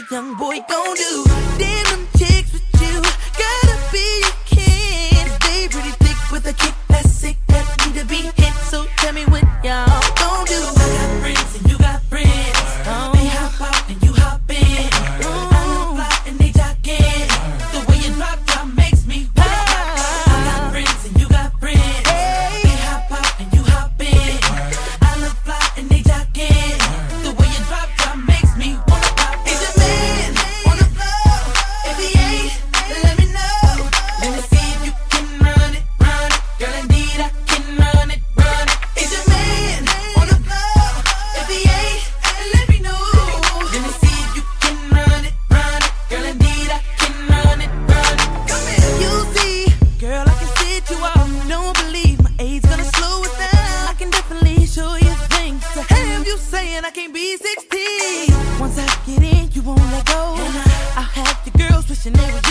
young boy gon' do? Damn them chicks with you, gotta be a kid. They pretty thick with a kick that's sick, that need to be hit. So tell me what y'all gon' do. I got friends and you got friends. They hop out and you hop in. I look fly and they jockin'. The way you drop makes me wet. I got friends and you got friends. They hop out and you hop in. I look fly and they jockin'. The way you drop makes me wanna pop. Is your man on the floor? If he ain't, let me know. Let me see if you can run it, run it. Girl, indeed I can run it, run it. Is your man on the floor? If he ain't, let me know. Let me see if you can run it, run it. Girl, indeed I can run it, run it. Come here. You see, girl, I can sit you off. Don't believe my age gonna slow it down. I can definitely show you things. So have you saying I can't be 16? Once I get in, you won't let go. I'll have the girls wishing they were